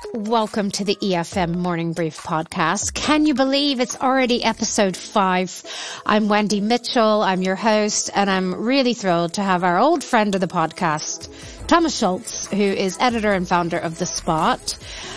Welcome to the EFM Morning Brief podcast. Can you believe it's already episode 5? I'm Wendy Mitchell. I'm your host, and I'm really thrilled to have our old friend of the podcast, Thomas Schulz, who is editor and founder of The Spot.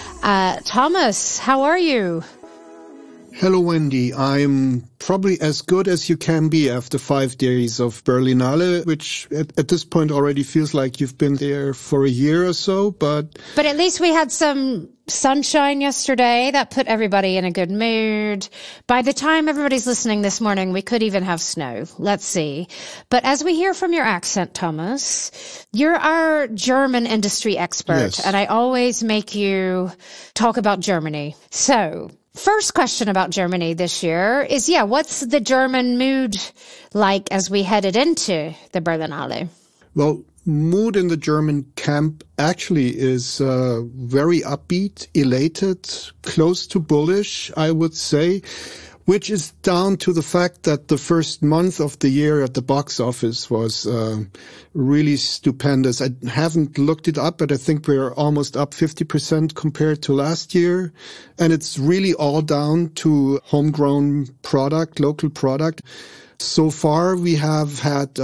Thomas, how are you? Hello, Wendy. I'm probably as good as you can be after 5 days of Berlinale, which at this point already feels like you've been there for a year or so, but at least we had some sunshine yesterday. That put everybody in a good mood. By the time everybody's listening this morning, we could even have snow. Let's see. But as we hear from your accent, Thomas, you're our German industry expert, yes. And I always make you talk about Germany. So, first question about Germany this year is, what's the German mood like as we headed into the Berlinale? Well, mood in the German camp actually is very upbeat, elated, close to bullish, I would say, which is down to the fact that the first month of the year at the box office was really stupendous. I haven't looked it up, but I think we're almost up 50% compared to last year. And it's really all down to homegrown product, local product. So far, we have had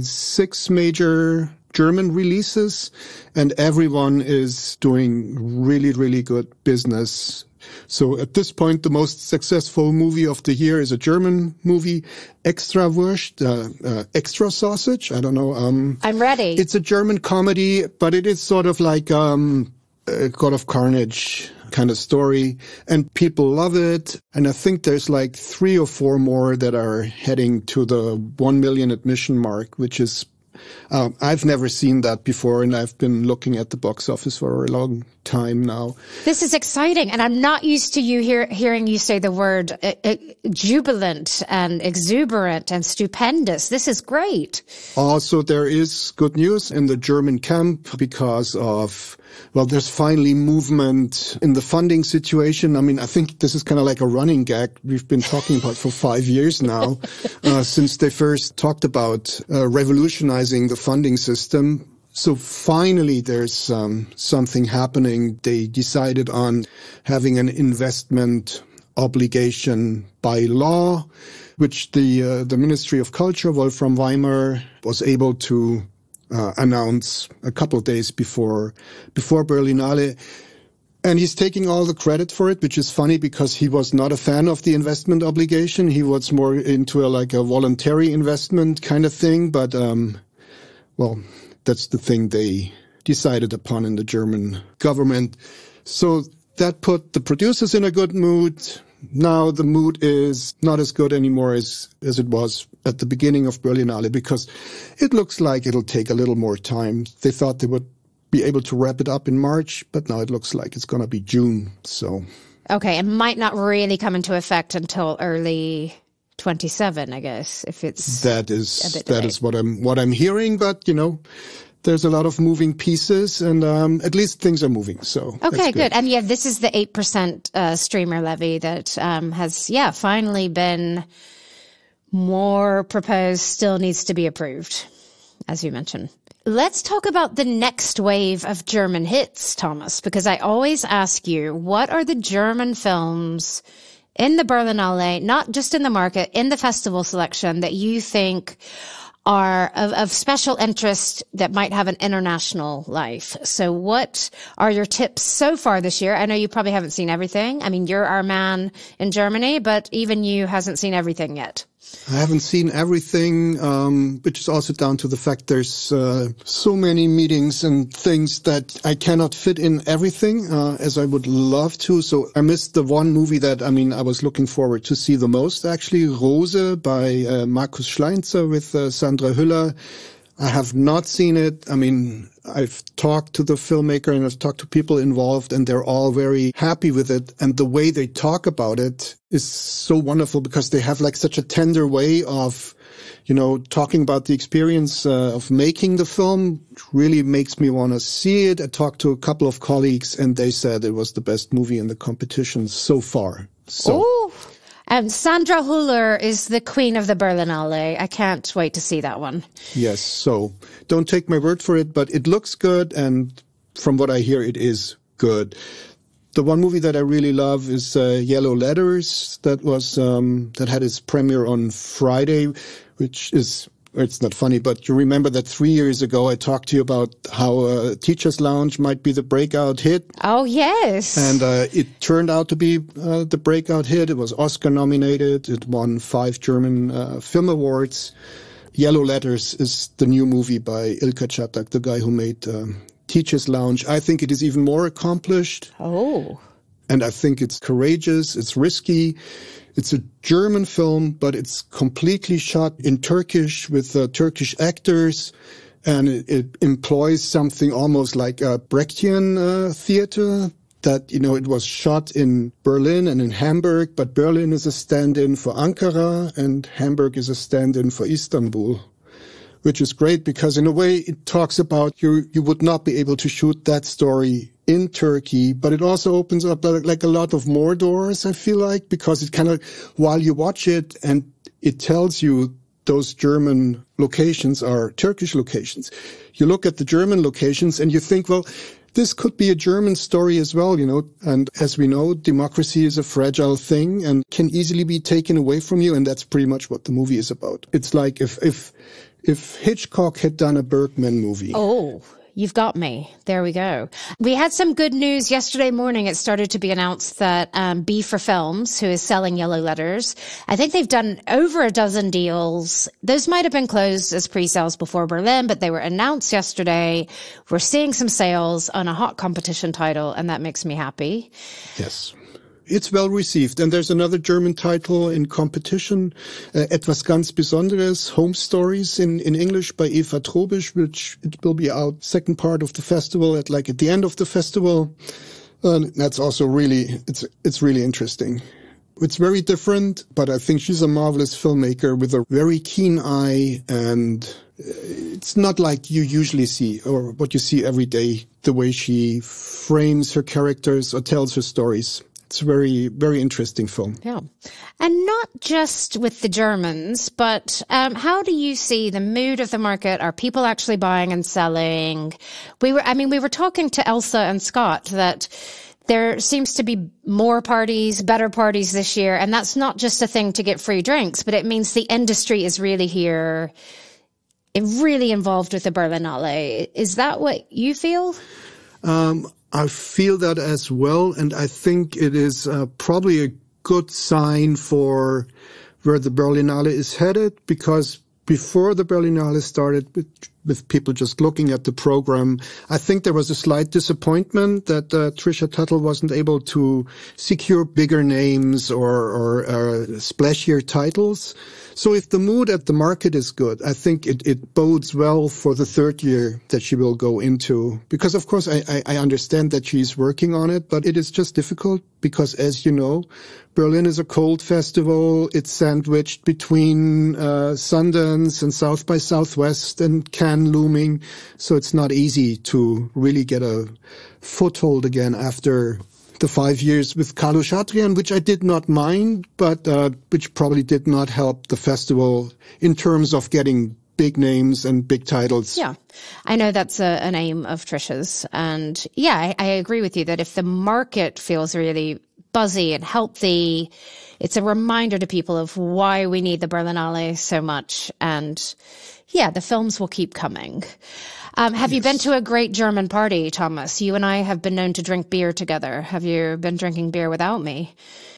6 major German releases, and everyone is doing really, really good business. So at this point, the most successful movie of the year is a German movie, Extrawurst, Extra Sausage. I don't know. I'm ready. It's a German comedy, but it is sort of like a God of Carnage kind of story, and people love it. And I think there's like 3 or 4 more that are heading to the 1 million admission mark, which is I've never seen that before, and I've been looking at the box office for a long time now. This is exciting, and I'm not used to you hearing you say the word jubilant and exuberant and stupendous. This is great. Also, there is good news in the German camp because of, there's finally movement in the funding situation. I mean, I think this is kind of like a running gag we've been talking about for 5 years now, since they first talked about revolutionizing the funding system. So finally, there's something happening. They decided on having an investment obligation by law, which the Ministry of Culture, Wolfram Weimar, was able to announce a couple of days before Berlinale. And he's taking all the credit for it, which is funny because he was not a fan of the investment obligation. He was more into a voluntary investment kind of thing. But, that's the thing they decided upon in the German government. So that put the producers in a good mood. Now the mood is not as good anymore as it was at the beginning of Berlinale, because it looks like it'll take a little more time. They thought they would be able to wrap it up in March, but now it looks like it's going to be June. So, okay, it might not really come into effect until early 27, I guess, if it's that is what I'm hearing, but there's a lot of moving pieces, and at least things are moving. So okay, good. And this is the 8% streamer levy that has finally been more proposed, still needs to be approved, as you mentioned. Let's talk about the next wave of German hits, Thomas, because I always ask you, what are the German films in the Berlinale, not just in the market, in the festival selection, that you think are of special interest that might have an international life? So what are your tips so far this year? I know you probably haven't seen everything. I mean, you're our man in Germany, but even you hasn't seen everything yet. I haven't seen everything, which is also down to the fact there's so many meetings and things that I cannot fit in everything as I would love to. So I missed the one movie that, I was looking forward to see the most, actually, Rose by Markus Schleinzer with Sandra Hüller. I have not seen it. I've talked to the filmmaker and I've talked to people involved, and they're all very happy with it. And the way they talk about it is so wonderful because they have like such a tender way of, talking about the experience of making the film. It really makes me want to see it. I talked to a couple of colleagues and they said it was the best movie in the competition so far. So. Ooh. And Sandra Hüller is the queen of the Berlinale. I can't wait to see that one. Yes, so don't take my word for it, but it looks good, and from what I hear, it is good. The one movie that I really love is Yellow Letters. That was that had its premiere on Friday, which is, it's not funny, but you remember that 3 years ago I talked to you about how Teacher's Lounge might be the breakout hit. Oh, yes. And it turned out to be the breakout hit. It was Oscar nominated. It won 5 German film awards. Yellow Letters is the new movie by Ilka Czatak, the guy who made Teacher's Lounge. I think it is even more accomplished. Oh. And I think it's courageous, it's risky. It's a German film, but it's completely shot in Turkish with Turkish actors. And it employs something almost like a Brechtian theater. That, you know, it was shot in Berlin and in Hamburg, but Berlin is a stand-in for Ankara and Hamburg is a stand-in for Istanbul. Which is great because in a way it talks about you would not be able to shoot that story in Turkey, but it also opens up like a lot of more doors, I feel like, because it kind of, while you watch it and it tells you those German locations are Turkish locations, you look at the German locations and you think, well, this could be a German story as well, you know, and as we know, democracy is a fragile thing and can easily be taken away from you, and that's pretty much what the movie is about. It's like if Hitchcock had done a Bergman movie. Oh, you've got me. There we go. We had some good news yesterday morning. It started to be announced that B for Films, who is selling Yellow Letters, I think they've done over a dozen deals. Those might have been closed as pre-sales before Berlin, but they were announced yesterday. We're seeing some sales on a hot competition title, and that makes me happy. Yes. It's well received. And there's another German title in competition, Etwas ganz Besonderes, Home Stories in English by Eva Trobisch, which it will be out second part of the festival at the end of the festival. That's also really, it's really interesting. It's very different, but I think she's a marvelous filmmaker with a very keen eye, and it's not like you usually see or what you see every day, the way she frames her characters or tells her stories. It's a very, very interesting film. Yeah. And not just with the Germans, but how do you see the mood of the market? Are people actually buying and selling? We were talking to Elsa and Scott that there seems to be more parties, better parties this year. And that's not just a thing to get free drinks, but it means the industry is really here, really involved with the Berlinale. Is that what you feel? I feel that as well, and I think it is probably a good sign for where the Berlinale is headed, because before the Berlinale started, with people just looking at the program, I think there was a slight disappointment that Trisha Tuttle wasn't able to secure bigger names or splashier titles. So if the mood at the market is good, I think it bodes well for the third year that she will go into. Because, of course, I understand that she's working on it, but it is just difficult because, as you know, Berlin is a cold festival. It's sandwiched between Sundance and South by Southwest and Cannes looming. So it's not easy to really get a foothold again after the 5 years with Carlo Chatrian, which I did not mind, but which probably did not help the festival in terms of getting big names and big titles. Yeah, I know that's an aim of Trisha's. And yeah, I agree with you that if the market feels really buzzy and healthy, it's a reminder to people of why we need the Berlinale so much. And yeah, the films will keep coming. Have you been to a great German party, Thomas? You and I have been known to drink beer together. Have you been drinking beer without me?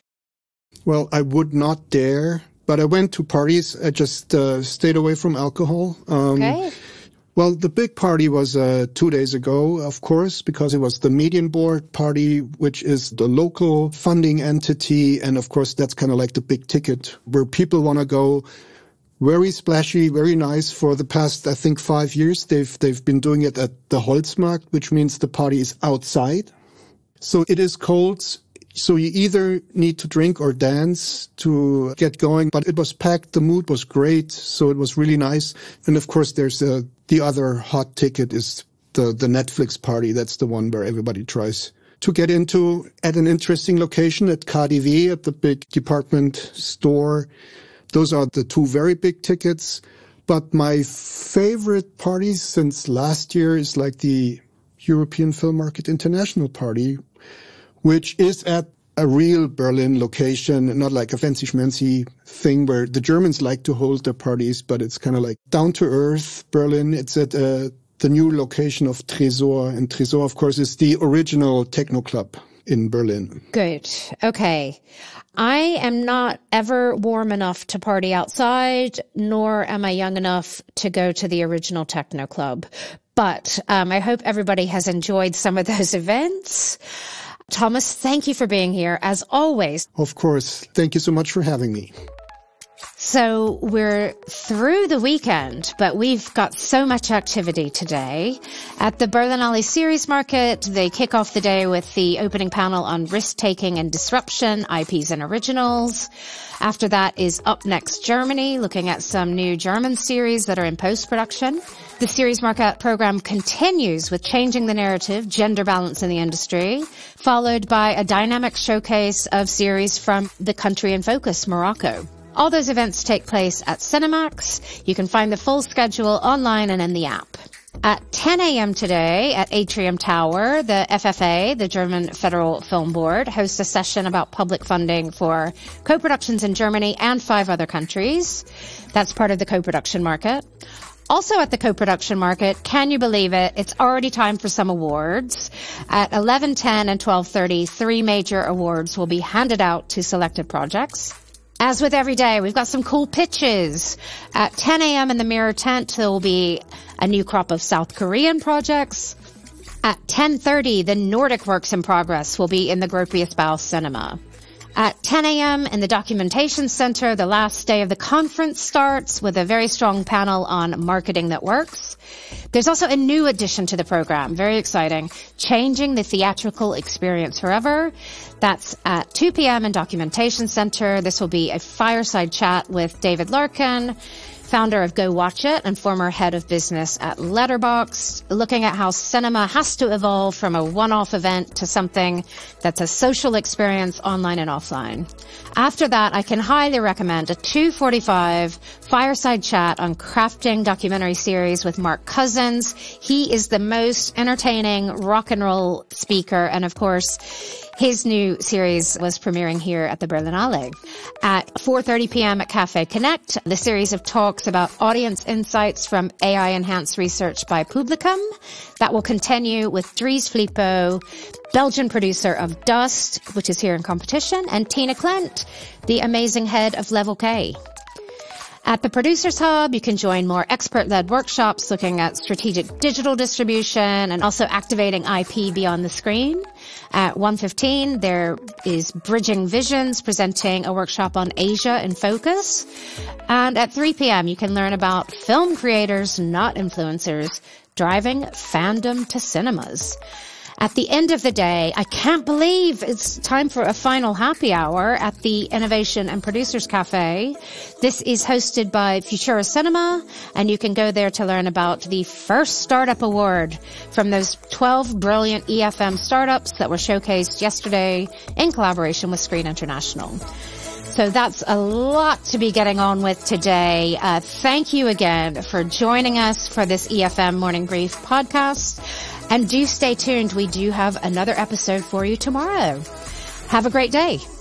Well, I would not dare, but I went to parties. I just stayed away from alcohol. Okay. Well, the big party was 2 days ago, of course, because it was the Median Board party, which is the local funding entity. And of course, that's kind of like the big ticket where people want to go. Very splashy, very nice. For the past, I think, 5 years, they've been doing it at the Holzmarkt, which means the party is outside. So it is cold. So you either need to drink or dance to get going. But it was packed. The mood was great. So it was really nice. And of course, there's the other hot ticket is the Netflix party. That's the one where everybody tries to get into at an interesting location at KaDeWe, at the big department store. Those are the two very big tickets. But my favorite parties since last year is like the European Film Market International Party, which is at a real Berlin location, not like a fancy schmancy thing where the Germans like to hold their parties, but it's kind of like down-to-earth Berlin. It's at the new location of Tresor, and Tresor, of course, is the original techno club in Berlin. Good. Okay. I am not ever warm enough to party outside, nor am I young enough to go to the original techno club. But I hope everybody has enjoyed some of those events. Thomas, thank you for being here, as always. Of course. Thank you so much for having me. So we're through the weekend, but we've got so much activity today. At the Berlinale Series Market, they kick off the day with the opening panel on risk-taking and disruption, IPs and originals. After that is Up Next Germany, looking at some new German series that are in post-production. The Series Market program continues with Changing the Narrative, Gender Balance in the Industry, followed by a dynamic showcase of series from the country in focus, Morocco. All those events take place at Cinemax. You can find the full schedule online and in the app. At 10 a.m. today at Atrium Tower, the FFA, the German Federal Film Board, hosts a session about public funding for co-productions in Germany and 5 other countries. That's part of the co-production market. Also at the co-production market, can you believe it? It's already time for some awards. At 11:10 and 12:30, 3 major awards will be handed out to selected projects. As with every day, we've got some cool pitches. At 10 a.m. in the Mirror Tent, there will be a new crop of South Korean projects. At 10:30, the Nordic Works in Progress will be in the Gropius Bau Cinema. At 10 a.m. in the Documentation Center, the last day of the conference starts with a very strong panel on marketing that works. There's also a new addition to the program, very exciting, Changing the Theatrical Experience Forever. That's at 2 p.m. in Documentation Center. This will be a fireside chat with David Larkin, founder of Go Watch It and former head of business at Letterboxd, looking at how cinema has to evolve from a one-off event to something that's a social experience online and offline. After that, I can highly recommend a 2:45 fireside chat on crafting documentary series with Mark Cousins. He is the most entertaining rock and roll speaker, and of course, his new series was premiering here at the Berlinale. At 4:30 p.m. at Cafe Connect, the series of talks about audience insights from AI-enhanced research by Publicum. That will continue with Dries Filippo, Belgian producer of Dust, which is here in competition, and Tina Klent, the amazing head of Level K. At the Producers Hub, you can join more expert-led workshops looking at strategic digital distribution and also activating IP beyond the screen. At 1:15, there is Bridging Visions presenting a workshop on Asia in focus. And at 3 p.m., you can learn about film creators, not influencers, driving fandom to cinemas. At the end of the day, I can't believe it's time for a final happy hour at the Innovation and Producers Cafe. This is hosted by Futura Cinema, and you can go there to learn about the first startup award from those 12 brilliant EFM startups that were showcased yesterday in collaboration with Screen International. So that's a lot to be getting on with today. Thank you again for joining us for this EFM Morning Brief podcast. And do stay tuned. We do have another episode for you tomorrow. Have a great day.